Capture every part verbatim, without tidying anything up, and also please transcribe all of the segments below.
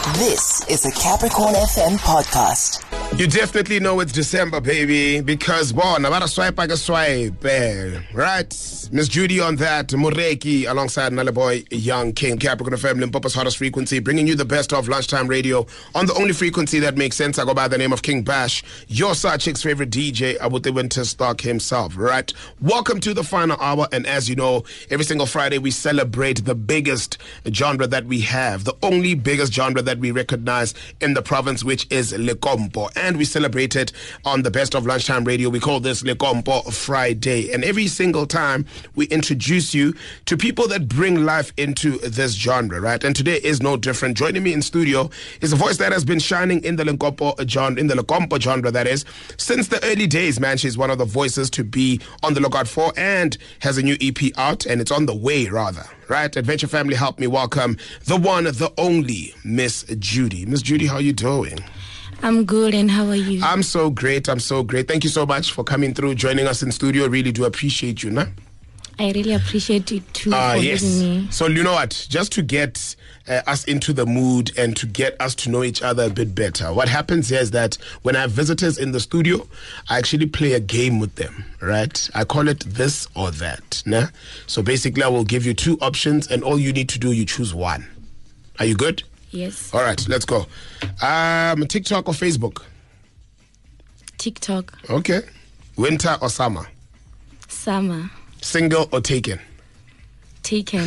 This is a Capricorn F M podcast. You definitely know it's December, baby, because, boy, nabara swipe like a swipe, eh, right? Miss Judy on that, Mureki, alongside another boy, Young King, Capricorn F M, Limpopo's hottest frequency, bringing you the best of lunchtime radio on the only frequency that makes sense. I go by the name of King Bash, your side chick's favorite D J, Abute Winterstock himself, right? Welcome to the final hour, and as you know, every single Friday we celebrate the biggest genre that we have, the only biggest genre that we recognize in the province, which is Lekompo. And we celebrate it on the best of lunchtime radio. We call this Lekompo Friday. And every single time we introduce you to people that bring life into this genre, right? And today is no different. Joining me in studio is a voice that has been shining in the Lekompo genre, in the Lekompo genre, that is, since the early days, man. She's one of the voices to be on the lookout for and has a new E P out, and it's on the way, rather. Right? Adventure family, help me welcome the one, the only Miss Judy. Miss Judy, how are you doing? I'm good, and how are you? I'm so great. I'm so great. Thank you so much for coming through, joining us in studio. Really do appreciate you, nah? I really appreciate you too uh, for yes. having me. So you know what? Just to get uh, us into the mood and to get us to know each other a bit better, what happens here is that when I have visitors in the studio, I actually play a game with them, right? I call it this or that, nah? So basically, I will give you two options, and all you need to do, you choose one. Are you good? Yes. All right, let's go. Um, TikTok or Facebook? TikTok. Okay. Winter or summer? Summer. Single or taken? Taken.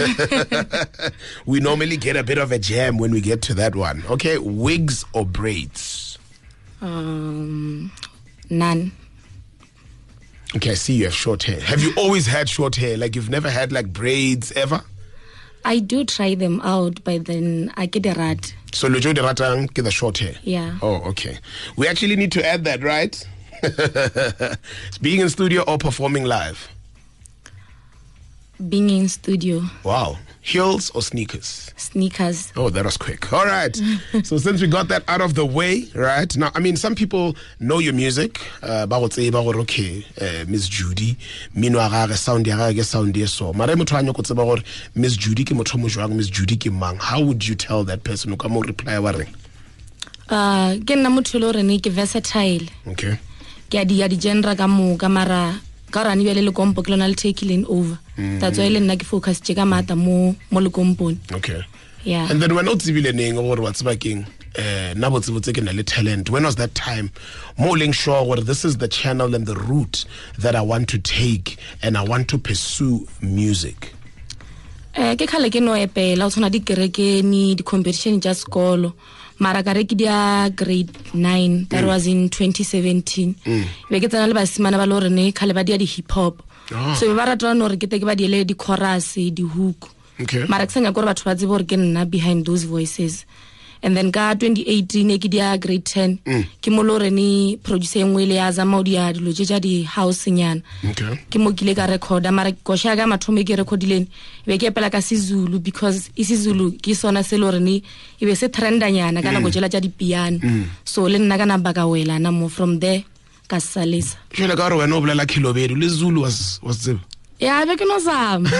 We normally get a bit of a jam when we get to that one. Okay, wigs or braids? Um, none. Okay, I see you have short hair. Have you always had short hair? Like you've never had like braids ever? I do try them out, but then I get a rat. So Lojo de Ratang get the short hair? Yeah. Oh, okay. We actually need to add that, right? Being in studio or performing live? Being in studio. Wow. Heels or sneakers? Sneakers. Oh, that was quick. All right. So since we got that out of the way, right? Now, I mean, some people know your music. Uh, okay, uh, Miss Judy. Mino sound ya sound so. Miss Judy ki motho Miss Judy ki mang. How would you tell that person? Uka reply wa reng? Uh, ke nna motho lo re ne ke versatile. Okay. Ke a di ya di genre ka mo ka mara ka rani bele le kompo ke lona le taking over. That's why le nna ke focus tse ka mata mo mo le komponi. Okay. Yeah. And then when not civil neng or what's baking uh na botse botse ke na le talent. When was that time more leng sure what this is the channel and the route that I want to take and I want to pursue music? Eh ke khale ke no epela o tsona di kerekeni di competition ja sekolo. Mara ka re ke dia grade nine, that mm. was in twenty seventeen. Be ke tsana le basimana ba lo re ne khale ba dia di hip hop. Oh. So ba rata no re ke te ke ba di le di chorus di hook. Okay. Mara ke senya go re batho ba tsebo re ke nna behind those voices. And then ka twenty eighteen e ke dia grade ten mm. ke mo lo re ni producer engwe le ya zama di ya dilo tja di house nyana. Okay. Ke mo kile ka recorda mara go sha ga mathomo ke recordileng be ke pela ka siZulu because isiZulu ke sona se lo re ni e be se trenda nyana kana go jela tja di piano. So le nna kana ba ka wela na mo from there ka salisa. Jela ka re wena o bolela Khilobedu le Zulu was was the Yeah, be ke no zama.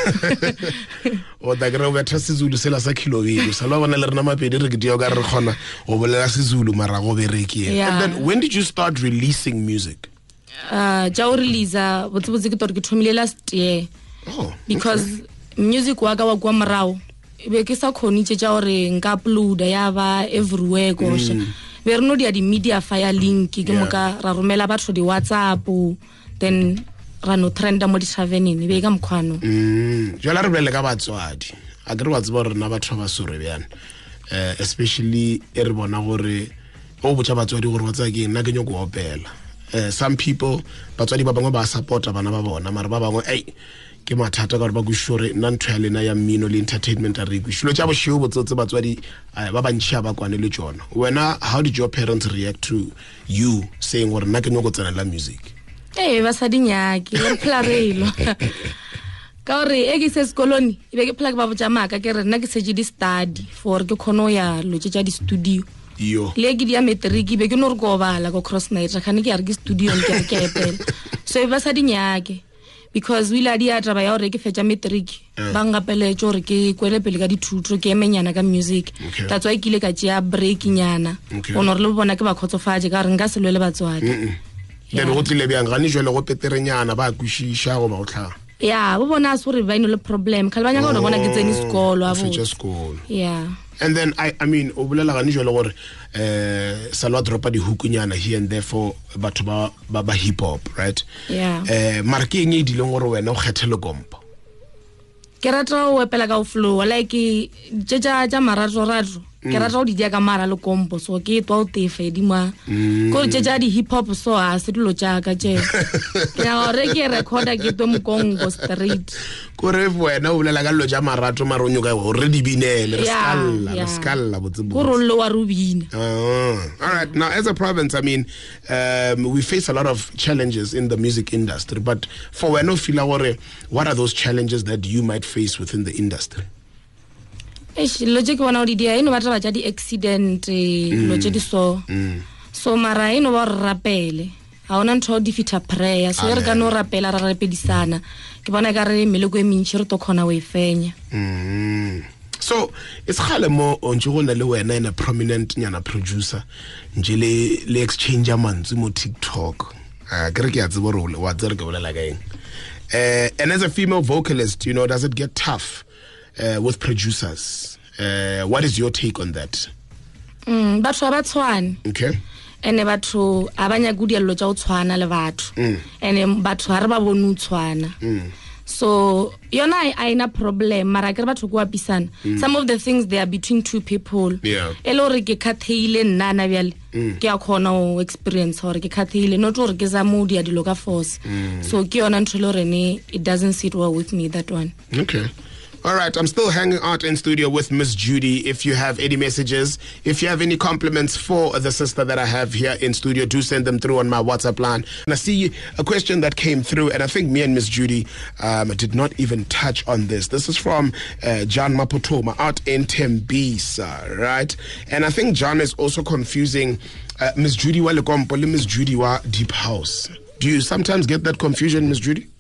O da gre o betha siZulu sela sa Khilobedu sa lo bona le rena mapedi re ke dio ka re khona o bolela siZulu mara go bereki. And then when did you start releasing music? Uh ja o release botse botse ke tor ke thomile last year. Oh. Because okay. Music wa ka wa kwa morao be ke sa khoni tse ja gore nka upload ya ba everywhere go sha. Be re no dia di media file link ke mo ka ra romela batho di WhatsApp then rano trenda mo di traveling be ka mkhwano. Mm jala re bele ka batswadi a ke re ba tseba re na batho ba sore bjana eh especially e re bona gore o botsa batswadi gore ba tsa ke nna ke nyoko opela. Uh, some people batswadi ba bangwe ba supporta bana ba bona mara ba bangwe ei ke mathata ka re ba go sure nna ntho ya lena ya mmino le entertainment a re go shilo tja bo sheo botsotse batswadi ba ba ntšha ba kwane le tsona. Wena, how did your parents react to you saying gore nna ke nyoko tsena la music? Eh ba sa dinyaki le phla reilo ka re e ke se sekoloni e be ke phla ke ba botsa maka ke re nna ke se di study for ke khono ya lo tja di studio yo le ke dia matric be ke no re go bala go cross night ga ne ke ya re ke studio ke ke epela so e ba sa dinyaki because we la dia taba ya hore ke fetsa matric ba ngapeletse hore ke kwele pele ka dithuto ke emenyana ka music that's why ke ile ka tsia break nyana ono re le bona ke ba khotsofaje ka re nka se lwele batswadi then go tlile bjang gane jwale go peterenyana ba kwishisha go ba go tlha yeah bo bona sore ba ino le problem khalibanya go bona ke tseni sekolo abo school yeah. And then I I mean o bolela gane jwale gore eh salwa dropa di hukunyana here and there for batho ba ba hip hop, right? Yeah. Eh marking e dileng gore wena o kgethele kompo. Ke rata o epela ka o flow like jeja ja marato rato ke rata o di dia ka mara le kompo so ke twa o tefe di ma go jeja di hip hop so a se dilo ja ka je ya gore ke recorder ke to mo Congo street go re wena o bolela ka lo ja marato maronyo ka gore di binele re skalla re skalla botse go rollo wa rubina. All right, now as a province I mean um, we face a lot of challenges in the music industry, but for wena o feel gore what are those challenges that you might face within the industry? Eish logic wana odi dia ino batla ba di accident lo je di so so mara ino ba rapele ha ona ntho di fita prayer so re ka no rapela ra repedisana ke bona ka re meleko e mintshi re to khona we fenya. So it's khale mo onjogona le wena in a prominent nyana producer njele le exchange amanzi mo TikTok ah ke re ke a tsebo re wa tsere ke bolela ka eng eh and as a female vocalist, you know, does it get tough uh, with producers? Uh, what is your take on that? Mm, batho ba tshwana. Okay. Ene batho abanya gudia lo tsa o tshwana le batho. Ene batho ha re ba bone tshwana. So yona I na problem mara ke batho go apisana. Some of the things they are between two people. Yeah. Elo re ke khatheile nna na byale ke a khona o experience hore ke khatheile not hore ke za mood ya diloka force. So ke yona ntlo re ne it doesn't sit well with me, that one. Okay. All right, I'm still hanging out in studio with Miss Judy. If you have any messages, if you have any compliments for the sister that I have here in studio, do send them through on my WhatsApp line. And I see a question that came through, and I think me and Miss Judy um, did not even touch on this. This is from uh, John Mapotoma out in Tembisa, right? And I think John is also confusing uh, Miss Judy wa Lekompo le Miss Judy wa Deep House. Do you sometimes get that confusion, Miss Judy?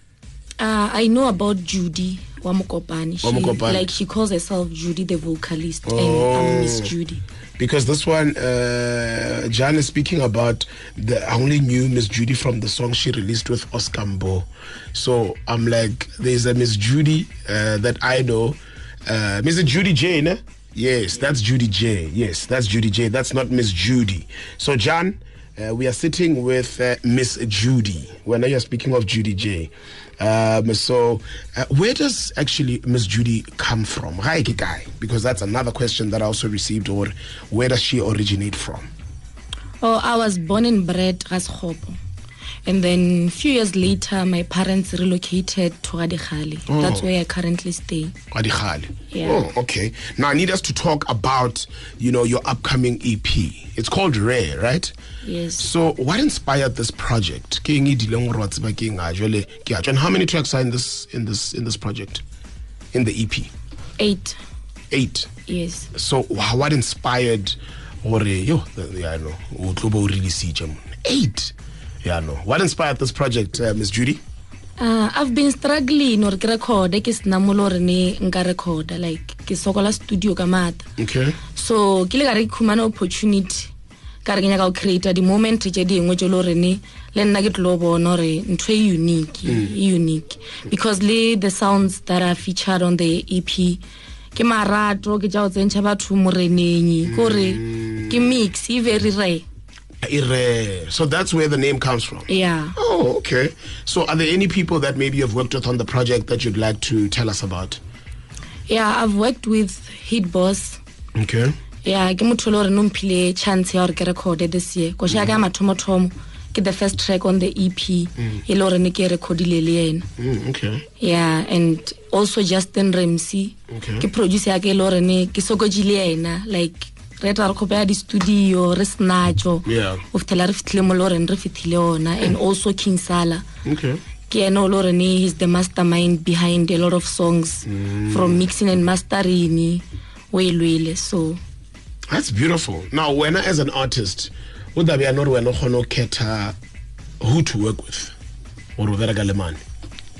Uh, I know about Judy Wamukopani. She, Wamukopani. Like she calls herself Judy the vocalist, Oh. and I'm Miss Judy. Because this one, uh, John is speaking about the I only knew Miss Judy from the song she released with Oscar Mbo. So I'm like, there's a Miss Judy uh, that I know. Uh, Miss Judy J, ne? Yes, that's Judy J. Yes, that's Judy J. That's not Miss Judy. So John, uh, we are sitting with uh, Miss Judy. When you're speaking of Judy J. Um, so, uh, where does actually Miss Judy come from? Hi, guy, because that's another question that I also received. Or where does she originate from? Oh, I was born and bred Rashopo, and then a few years later, my parents relocated to Radikale. Oh. That's where I currently stay. Radikale. Yeah. Oh, okay. Now I need us to talk about, you know, your upcoming E P. It's called Rare, right? Yes. So, what inspired this project? And how many tracks are in this in this in this project? In the E P? Eight. Eight. Yes. So, what inspired? Or yo, yeah, I know. Eight. Yeah, no. What inspired this project, uh, Miss Judy? Uh, I've been struggling or record ke sna molore ne nka record like ke sokola studio ka mata. Okay. So ke le ga re khumana opportunity ka re nyaka go create the moment tse dingwe tse lo rene le nna ke tlo bona re ntwe unique unique because le the sounds that are featured on the E P ke marato ke jao tsentšha batho moreneng gore ke mix e very rare. Rare. So that's where the name comes from. Yeah. Oh, okay. So are there any people that maybe you've worked with on the project that you'd like to tell us about? Yeah, I've worked with Hit Boss. Okay. Yeah, ke motho lo re no mphile chance ya gore ke record this year. Ko sha ka mathomo thomo ke the first track on the E P. E lo re ne ke recordile le yena. Mm, okay. Yeah, and also Justin Ramsey. Okay. Ke producer ya ke lo re ne ke sokojile yena like right ra khopela di studio re snacho. Yeah. Of tela re fitlile mo lo re re fitlile ona and also King Sala. Okay. Ke eno lo re ne he's the mastermind behind a lot of songs mm. from mixing and mastering we lwele so that's beautiful. Now, when as an artist, would that be another way no keta who to work with or whether galemani?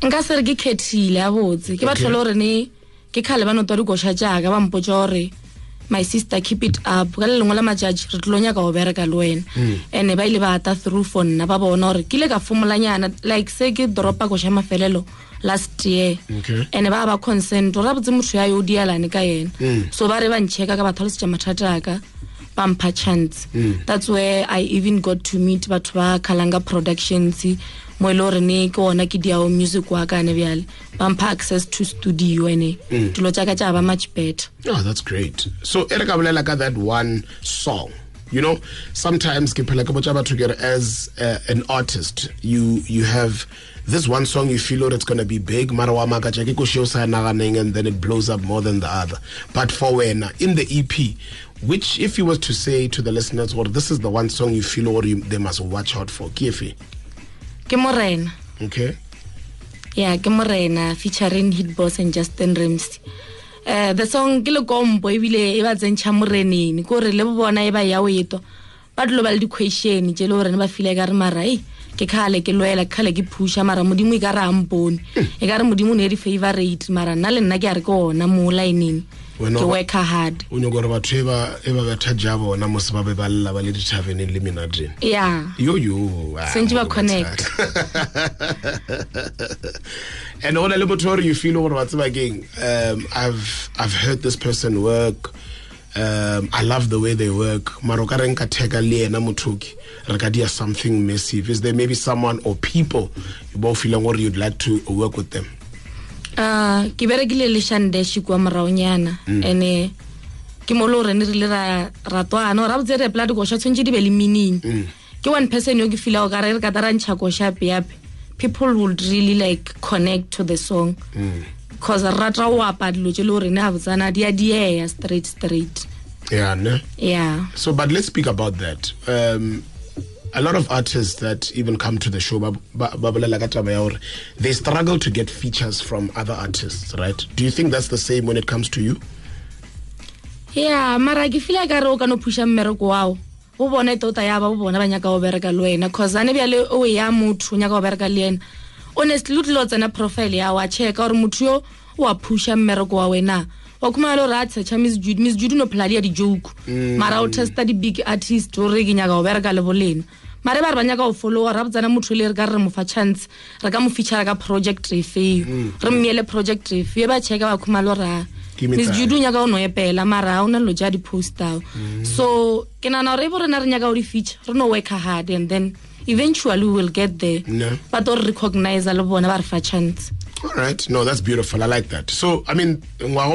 nka se re ke khethile a botse ke batho le re ne ke khale ba no tori go sha jaaka ba mpotjore my sister keep it up ka le lengwe la majaji re tlonya ka go bereka le wena ene ba ile ba ta through for nna ba bona gore ke le ka fumulanyana like se ke dropa go sha mafelelo last year okay. ene ba ba consent ra botse motho ya yo dialane ka yena so ba re ba ncheka ka batho le se mathata ka pampa chance mm. that's where I even got to meet batho ba Kalanga Productions mo ile re ne ke ona ke dia music wa ka ne byale pampa access to studio ene dilo tsa ka tsa ba much better. Oh, that's great. So ereka bolela ka that one song, you know, sometimes ke phela ke botsa batho together as uh, an artist you you have this one song you feel oh, it's going to be big mara wa maka ke go show sa naganeng and then it blows up more than the other, but for when in the E P, which if you was to say to the listeners, or well, this is the one song you feel or you, they must watch out for, Kiefi? Ke Morena. Okay. Yeah, Ke Morena featuring Hit Boss and Justin Ramsey. Uh, the song ke le kompo ebile e ba tsentsha moreneng ko re le bona e ba ya weto ba tlo ba le di question je le gore ba file ka re mara e ke khale ke loela khale ke pusha mara modimo e ka ra ampone e ka re modimo ne di favorite mara nna le nna ke a re ko ona mo lineing ke work hard o nyoko re batho e ba e ba batha jabo na mo se ba be ba lla ba le di tavern le minadrin yeah yo yo sentse ba connect. And on a little you feel over what's again um I've I've heard this person work. Um, I love the way they work. Marokarenka teka le na mothoki rekadia something massive. Is there maybe someone or people you both feel like you'd like to work with them? Uh, ke berekile le Shandeshi kwa maraonyana ene ke molo re ne re le ra ratwana ra botse re blood go sha tshwentse di be le meaning ke one person yo ke feel ka re re ka tarantsha go sha pe people would really like connect to the song because rata wa padlo tse le re ne a botsana dia dia straight straight yeah ne yeah. So but let's speak about that. um A lot of artists that even come to the show, they struggle to get features from other artists, right? Do you think that's the same when it comes to you? Yeah, mara ke feel like ro ka no pusha mmereko wao. Bo bona tota ya ba bo bona ba nyaka go bereka le wena cause ane bya o ya motho nyaka go bereka le yena. Honestly, lo tsena profile ya wa check or motho yo wa pusha mmereko wa wena. Wa kuma lo ratsa cha Miss Judy Miss Judy no pladia di joke. Mara o testa di big artist o re ke nyaka go bereka le bolena. Mare ba re banya ka o follow ra botsana motho le re ka re mo fa chance re ka mo feature ka project refe re mmele project refe ba cheka ba khumalo ra Miss Judy nya ka o no epela mara ona lo ja di poster so ke na re bo rena re nya ka o di feature re no work hard and then eventually we will get there no. But or recognize le bona ba re fa chance. All right, no, that's beautiful. I like that. So, I mean,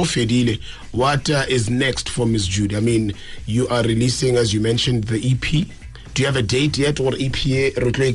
what uh, is next for Miss Judy? I mean, you are releasing, as you mentioned, the E P. Do you have a date yet or E P?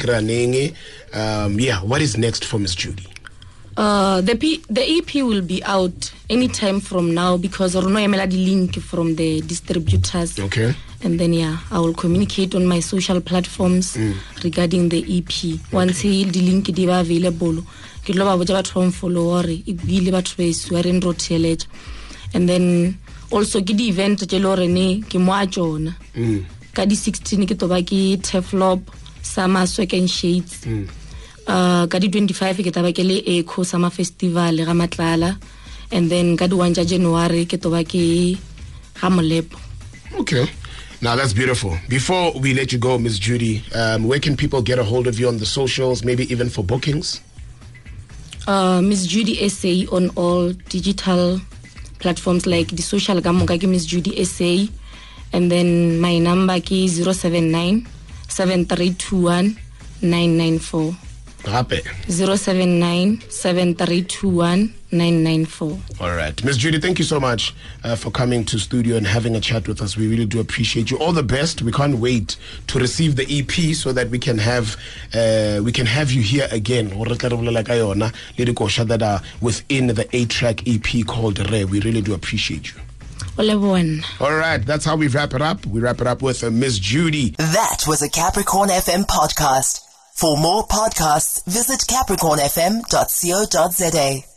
Um, yeah, what is next for Miss Judy? Uh, the P, the E P will be out anytime from now because Rono emela the link from the distributors. Okay. And then yeah, I will communicate on my social platforms mm. regarding the E P. Okay. Once the link is available, ke tlo ba botsa batho ba follower e bile batho ba iswa re nrotheletsa. And then also ke di event tse lo re ne ke mo a tsona. Mm. Ka di sixteen ke toba ke Teflop Summer Swag and Shades. Mm. Uh, ka di twenty-five ke taba ke le Echo Summer Festival ga Matlala, and then ka di one January ke toba ke ga Molepo. Okay. Now that's beautiful. Before we let you go, Miss Judy, um, where can people get a hold of you on the socials, maybe even for bookings? Uh, Miss Judy S A on all digital platforms like the social gamoka ke Miss Judy S A, and then my number ke zero seven nine seven three two one nine nine four. Happy. zero seven nine seven three two one nine nine four. All right. Miss Judy, thank you so much uh, for coming to studio and having a chat with us. We really do appreciate you. All the best. We can't wait to receive the E P so that we can have uh, we can have you here again. That are within the eight-track E P called Re. We really do appreciate you. All right. That's how we wrap it up. We wrap it up with uh, Miss Judy. That was a Capricorn F M podcast. For more podcasts, visit capricorn f m dot co dot z a.